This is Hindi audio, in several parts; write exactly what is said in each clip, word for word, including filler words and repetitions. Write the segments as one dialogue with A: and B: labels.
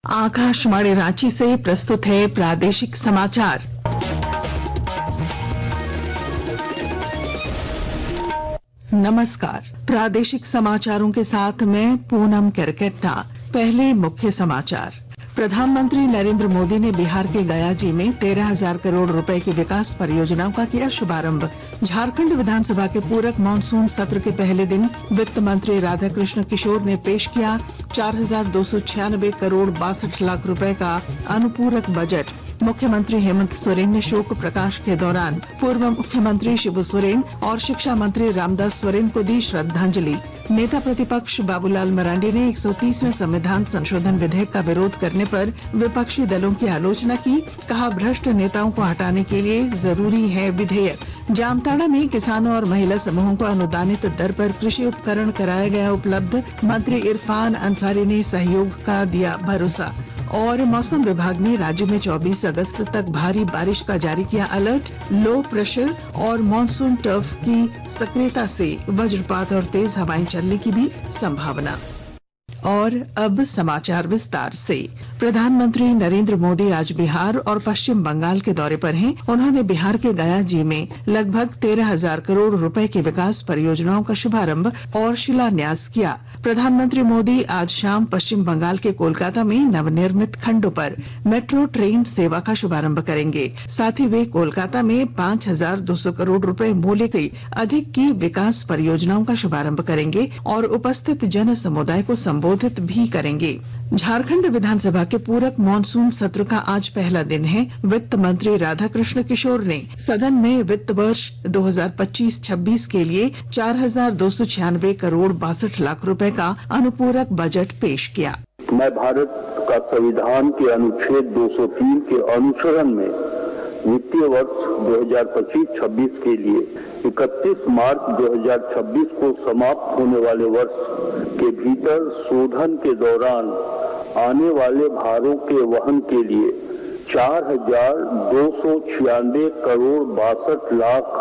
A: आकाशवाणी रांची से प्रस्तुत है प्रादेशिक समाचार। नमस्कार, प्रादेशिक समाचारों के साथ मैं पूनम केरकेट्टा। पहले मुख्य समाचार। प्रधानमंत्री नरेंद्र मोदी ने बिहार के गयाजी में तेरह हजार करोड़ रुपए की विकास परियोजनाओं का किया शुभारंभ। झारखंड विधानसभा के पूरक मानसून सत्र के पहले दिन वित्त मंत्री राधाकृष्ण किशोर ने पेश किया चार हजार दो सौ छियानबे करोड़ बासठ लाख रुपए का अनुपूरक बजट। मुख्यमंत्री हेमंत सोरेन ने शोक प्रकाश के दौरान पूर्व मुख्यमंत्री शिबू सोरेन और शिक्षा मंत्री रामदास सोरेन को दी श्रद्धांजलि। नेता प्रतिपक्ष बाबूलाल मरांडी ने एक सौ तीसवें संविधान संशोधन विधेयक का विरोध करने पर विपक्षी दलों की आलोचना की। कहा, भ्रष्ट नेताओं को हटाने के लिए जरूरी है विधेयक। जामताड़ा में किसानों और महिला समूहों को अनुदानित दर पर कृषि उपकरण कराया गया उपलब्ध। मंत्री इरफान अंसारी ने सहयोग का दिया भरोसा। और मौसम विभाग ने राज्य में चौबीस अगस्त तक भारी बारिश का जारी किया अलर्ट। लो प्रेशर और मानसून टर्फ की सक्रियता से वज्रपात और तेज हवाएं चलने की भी संभावना। और अब समाचार विस्तार से। प्रधानमंत्री नरेंद्र मोदी आज बिहार और पश्चिम बंगाल के दौरे पर हैं। उन्होंने बिहार के गयाजी में लगभग तेरह हजार करोड़ रुपए की विकास परियोजनाओं का शुभारंभ और शिलान्यास किया। प्रधानमंत्री मोदी आज शाम पश्चिम बंगाल के कोलकाता में नवनिर्मित खंडों पर मेट्रो ट्रेन सेवा का शुभारंभ करेंगे। साथ ही वे कोलकाता में पांच हजार दो सौ करोड़ रुपए मूल्य से अधिक की विकास परियोजनाओं का शुभारंभ करेंगे और उपस्थित जन समुदाय को संबोधित भी करेंगे। झारखंड विधानसभा के पूरक मानसून सत्र का आज पहला दिन है। वित्त मंत्री राधाकृष्ण किशोर ने सदन में वित्त वर्ष दो हजार पच्चीस छब्बीस के लिए चार हजार दो सौ छियानबे करोड़ बासठ लाख रुपए का अनुपूरक बजट पेश किया।
B: मैं भारत का संविधान के अनुच्छेद दो सौ तीन के अनुसरण में वित्तीय वर्ष दो हजार पच्चीस छब्बीस के लिए इकतीस मार्च दो हजार छब्बीस को समाप्त होने वाले वर्ष के भीतर शोधन के दौरान आने वाले भारों के वहन के लिए चार हजार दो सौ छियानबे करोड़ बासठ लाख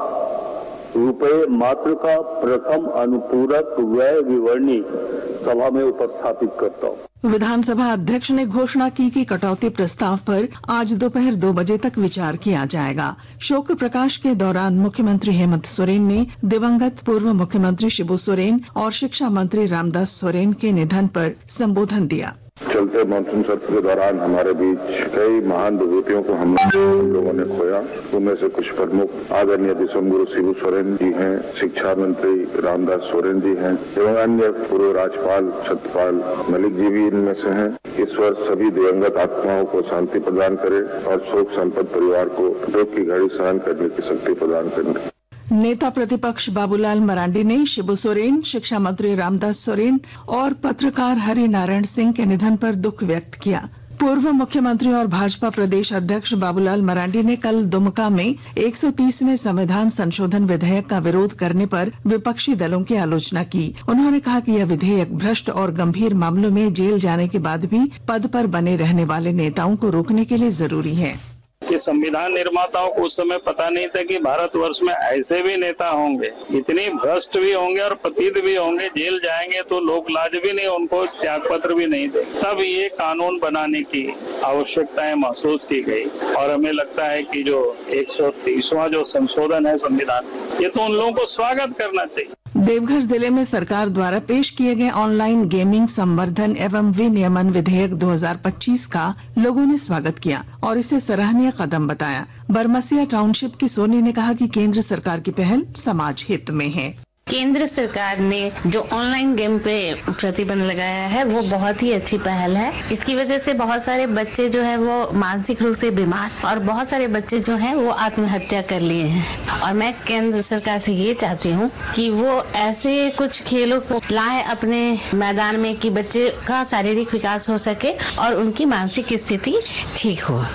B: रुपए मात्र का प्रथम अनुपूरक व्यय विवरणी सभा में उपस्थापित करता हूँ।
A: विधानसभा अध्यक्ष ने घोषणा की कि कटौती प्रस्ताव पर आज दोपहर दो बजे तक विचार किया जाएगा। शोक प्रकाश के दौरान मुख्यमंत्री हेमंत सोरेन ने दिवंगत पूर्व मुख्यमंत्री शिबू सोरेन और शिक्षा मंत्री रामदास सोरेन के निधन पर संबोधन दिया।
C: चलते मानसून सत्र के दौरान हमारे बीच कई महान विभूतियों को हम लोगों ने खोया। उनमें से कुछ प्रमुख आदरणीय विश्वगुरु शिबू सोरेन जी हैं, शिक्षा मंत्री रामदास सोरेन जी हैं एवं अन्य पूर्व राज्यपाल सत्यपाल मलिक जी भी इनमें से हैं। ईश्वर सभी दिवंगत आत्माओं को शांति प्रदान करे और शोक संपन्न परिवार को दुख की घड़ी सहन करने की शक्ति प्रदान करे।
A: नेता प्रतिपक्ष बाबूलाल मरांडी ने शिबू सोरेन, शिक्षा मंत्री रामदास सोरेन और पत्रकार हरि नारायण सिंह के निधन पर दुख व्यक्त किया। पूर्व मुख्यमंत्री और भाजपा प्रदेश अध्यक्ष बाबूलाल मरांडी ने कल दुमका में एक सौ तीसवें संविधान संशोधन विधेयक का विरोध करने पर विपक्षी दलों की आलोचना की। उन्होंने कहा कि यह विधेयक भ्रष्ट और गंभीर मामलों में जेल जाने के बाद भी पद पर बने रहने वाले नेताओं को रोकने के लिए जरूरी है।
D: कि संविधान निर्माताओं को उस समय पता नहीं था कि भारतवर्ष में ऐसे भी नेता होंगे, इतनी भ्रष्ट भी होंगे और पतित भी होंगे, जेल जाएंगे तो लोग लाज भी नहीं, उनको त्याग पत्र भी नहीं दे। तब ये कानून बनाने की आवश्यकताएं महसूस की गई और हमें लगता है कि जो एक सौ तीसवां जो संशोधन है संविधान, ये तो उन लोगों को स्वागत करना चाहिए।
A: देवघर जिले में सरकार द्वारा पेश किए गए ऑनलाइन गेमिंग संवर्धन एवं विनियमन विधेयक दो हजार पच्चीस का लोगों ने स्वागत किया और इसे सराहनीय कदम बताया। बरमसिया टाउनशिप की सोनी ने कहा कि केंद्र सरकार की पहल समाज हित में है।
E: केंद्र सरकार ने जो ऑनलाइन गेम पे प्रतिबंध लगाया है वो बहुत ही अच्छी पहल है। इसकी वजह से बहुत सारे बच्चे जो है वो मानसिक रूप से बीमार और बहुत सारे बच्चे जो हैं वो आत्महत्या कर लिए हैं और मैं केंद्र सरकार से ये चाहती हूँ कि वो ऐसे कुछ खेलों को लाए अपने मैदान में कि बच्चे का शारीरिक विकास हो सके और उनकी मानसिक स्थिति ठीक हो।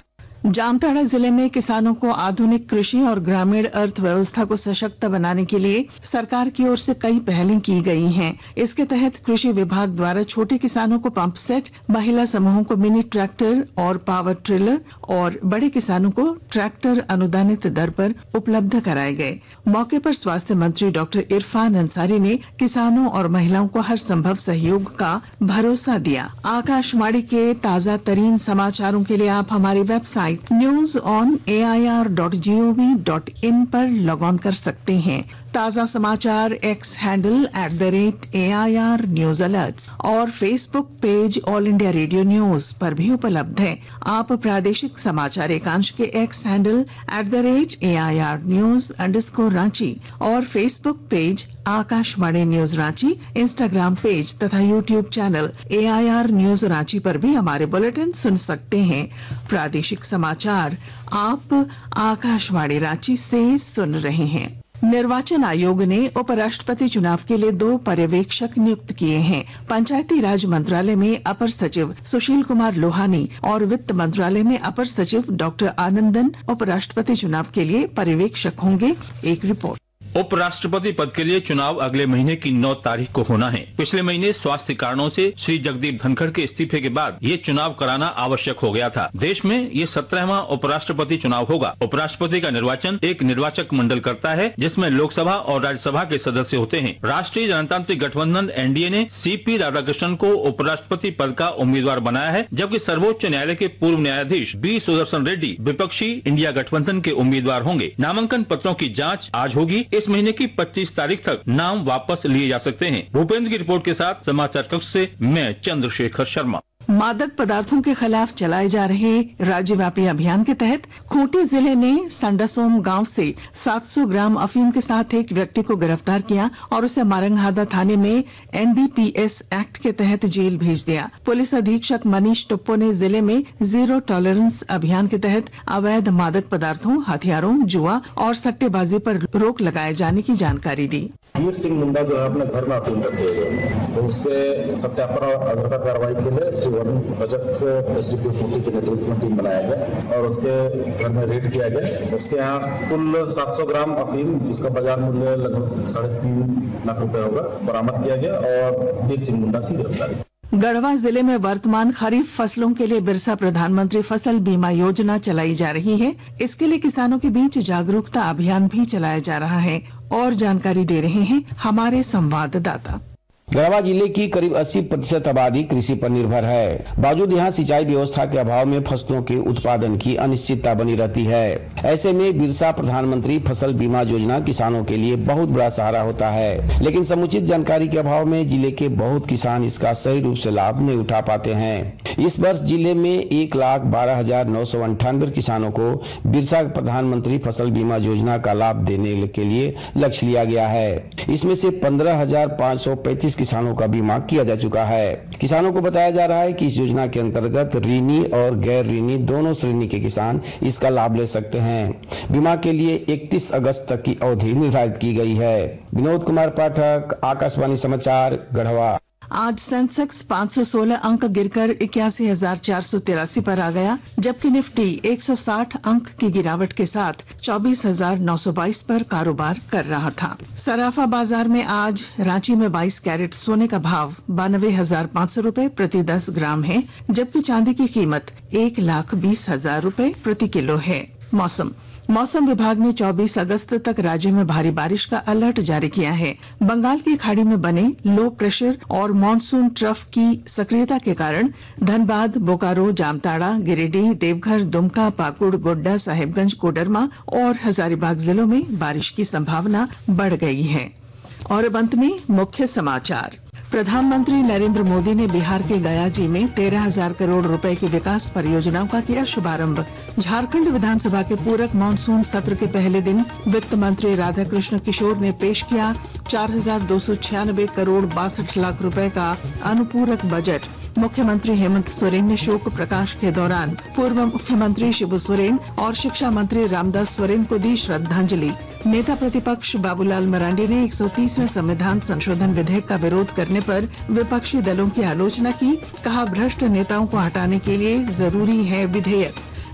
A: जामताड़ा जिले में किसानों को आधुनिक कृषि और ग्रामीण अर्थव्यवस्था को सशक्त बनाने के लिए सरकार की ओर से कई पहलें की गई हैं। इसके तहत कृषि विभाग द्वारा छोटे किसानों को पंप सेट, महिला समूहों को मिनी ट्रैक्टर और पावर ट्रिलर और बड़े किसानों को ट्रैक्टर अनुदानित दर पर उपलब्ध कराए गए। मौके पर स्वास्थ्य मंत्री डॉक्टर इरफान अंसारी ने किसानों और महिलाओं को हर संभव सहयोग का भरोसा दिया। आकाशवाणी के ताजा तरीन समाचारों के लिए आप हमारी website news on A I R dot G O V dot I पर लॉग ऑन कर सकते हैं। ताजा समाचार X handle at the rate A I R news alert और Facebook page all India radio news पर भी उपलब्ध है। आप प्रादेशिक समाचार एकांश के X handle at the rate A I R news underscore Ranchi और Facebook page Akashvani news Ranchi, Instagram page तथा YouTube channel A I R news Ranchi पर भी हमारे बुलेटिन सुन सकते हैं। प्रादेशिक समाचार आप आकाशवाणी रांची से सुन रहे हैं। निर्वाचन आयोग ने उपराष्ट्रपति चुनाव के लिए दो पर्यवेक्षक नियुक्त किए हैं। पंचायती राज मंत्रालय में अपर सचिव सुशील कुमार लोहानी और वित्त मंत्रालय में अपर सचिव डॉक्टर आनंदन उपराष्ट्रपति चुनाव के लिए पर्यवेक्षक होंगे। एक रिपोर्ट।
F: उपराष्ट्रपति पद के लिए चुनाव अगले महीने की नौ तारीख को होना है। पिछले महीने स्वास्थ्य कारणों से श्री जगदीप धनखड़ के इस्तीफे के बाद ये चुनाव कराना आवश्यक हो गया था। देश में ये सत्रहवां उपराष्ट्रपति चुनाव होगा। उपराष्ट्रपति का निर्वाचन एक निर्वाचक मंडल करता है, जिसमें लोकसभा और राज्यसभा के सदस्य होते हैं। राष्ट्रीय जनतांत्रिक गठबंधन एन डी ए ने सी पी राधाकृष्णन को उपराष्ट्रपति पद का उम्मीदवार बनाया है, जबकि सर्वोच्च न्यायालय के पूर्व न्यायाधीश बी सुदर्शन रेड्डी विपक्षी इंडिया गठबंधन के उम्मीदवार होंगे। नामांकन पत्रों की जांच आज होगी। इस महीने की पच्चीस तारीख तक नाम वापस लिए जा सकते हैं। भूपेंद्र की रिपोर्ट के साथ समाचार कक्ष से मैं चंद्रशेखर शर्मा।
A: मादक पदार्थों के खिलाफ चलाए जा रहे राज्यव्यापी अभियान के तहत खूंटी जिले ने संडासोम गांव से सात सौ ग्राम अफीम के साथ एक व्यक्ति को गिरफ्तार किया और उसे मारंगहादा थाने में N D P S act के तहत जेल भेज दिया। पुलिस अधीक्षक मनीष टुप्पो ने जिले में जीरो टॉलरेंस अभियान के तहत अवैध मादक पदार्थों, हथियारों, जुआ और सट्टेबाजी पर रोक लगाए जाने की जानकारी दी।
G: वीर सिंह मुंडा जो है अपने घर में अफीम रखे हुए हैं, तो उसके सत्यापन और अग्रता कार्रवाई के लिए Shri Varun Rajak S D P Khunti के नेतृत्व में टीम बनाया गया और उसके घर में रेड किया गया। उसके यहाँ कुल सात सौ ग्राम अफीम, जिसका बाजार मूल्य लगभग साढ़े तीन लाख रुपए होगा, बरामद किया गया और वीर सिंह मुंडा की गिरफ्तारी।
A: गढ़वा जिले में वर्तमान खरीफ फसलों के लिए बिरसा प्रधानमंत्री फसल बीमा योजना चलाई जा रही है। इसके लिए किसानों के बीच जागरूकता अभियान भी चलाया जा रहा है और जानकारी दे रहे हैं हमारे संवाददाता।
H: गढ़वा जिले की करीब अस्सी प्रतिशत आबादी कृषि पर निर्भर है। बावजूद यहाँ सिंचाई व्यवस्था के अभाव में फसलों के उत्पादन की अनिश्चितता बनी रहती है। ऐसे में बिरसा प्रधानमंत्री फसल बीमा योजना किसानों के लिए बहुत बड़ा सहारा होता है, लेकिन समुचित जानकारी के अभाव में जिले के बहुत किसान इसका सही रूप से लाभ नहीं उठा पाते हैं। इस वर्ष जिले में एक लाख बारह हजार नौ सौ अंठानवे किसानों को बिरसा प्रधानमंत्री फसल बीमा योजना का लाभ देने के लिए लक्ष्य लिया गया है। इसमें से पंद्रह हजार पाँच सौ पैंतीस किसानों का बीमा किया जा चुका है। किसानों को बताया जा रहा है कि इस योजना के अंतर्गत ऋणी और गैर ऋणी दोनों श्रेणी के किसान इसका लाभ ले सकते हैं। बीमा के लिए इकतीस अगस्त तक की अवधि निर्धारित की गई है। विनोद कुमार पाठक, आकाशवाणी समाचार, गढ़वा।
A: आज सेंसेक्स पाँच सौ सोलह अंक गिरकर इक्यासी हजार चार सौ तिरासी पर आ गया, जबकि निफ्टी एक सौ साठ अंक की गिरावट के साथ चौबीस हजार नौ सौ बाईस पर कारोबार कर रहा था। सराफा बाजार में आज रांची में बाईस कैरेट सोने का भाव बानवे हजार पाँच सौ रूपये प्रति दस ग्राम है, जबकि चांदी की कीमत एक लाख बीस हजार रूपये प्रति किलो है। मौसम मौसम विभाग ने चौबीस अगस्त तक राज्य में भारी बारिश का अलर्ट जारी किया है। बंगाल की खाड़ी में बने लो प्रेशर और मानसून ट्रफ की सक्रियता के कारण धनबाद, बोकारो, जामताड़ा, गिरिडीह, देवघर, दुमका, पाकुड़, गोड्डा, साहिबगंज, कोडरमा और हजारीबाग जिलों में बारिश की संभावना बढ़ गई है। और अब अंत में मुख्य समाचार। प्रधानमंत्री नरेंद्र मोदी ने बिहार के गयाजी में तेरह हजार करोड़ रुपए की विकास परियोजनाओं का किया शुभारंभ। झारखंड विधानसभा के पूरक मानसून सत्र के पहले दिन वित्त मंत्री राधाकृष्ण किशोर ने पेश किया चार हजार दो सौ छियानबे करोड़ बासठ लाख रुपए का अनुपूरक बजट। मुख्यमंत्री हेमंत सोरेन ने शोक प्रकाश के दौरान पूर्व मुख्यमंत्री शिबू सोरेन और शिक्षा मंत्री रामदास सोरेन को दी श्रद्धांजलि। नेता प्रतिपक्ष बाबूलाल मरांडी ने एक सौ तीसवें संविधान संशोधन विधेयक का विरोध करने पर विपक्षी दलों की आलोचना की। कहा, भ्रष्ट नेताओं को हटाने के लिए जरूरी है विधेयक।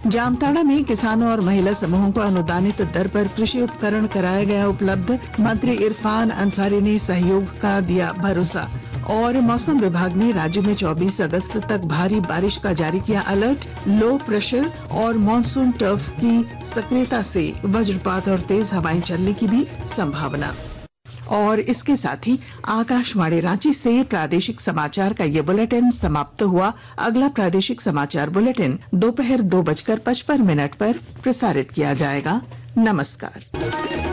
A: जामताड़ा में किसानों और महिला समूहों को अनुदानित दर पर कृषि उपकरण कराया गया उपलब्ध। मंत्री इरफान अंसारी ने सहयोग का दिया भरोसा। और मौसम विभाग ने राज्य में चौबीस अगस्त तक भारी बारिश का जारी किया अलर्ट। लो प्रेशर और मानसून टर्फ की सक्रियता से वज्रपात और तेज हवाएं चलने की भी संभावना। और इसके साथ ही आकाशवाणी रांची से प्रादेशिक समाचार का ये बुलेटिन समाप्त हुआ। अगला प्रादेशिक समाचार बुलेटिन दोपहर दो बजकर पचपन मिनट पर प्रसारित किया जाएगा। नमस्कार।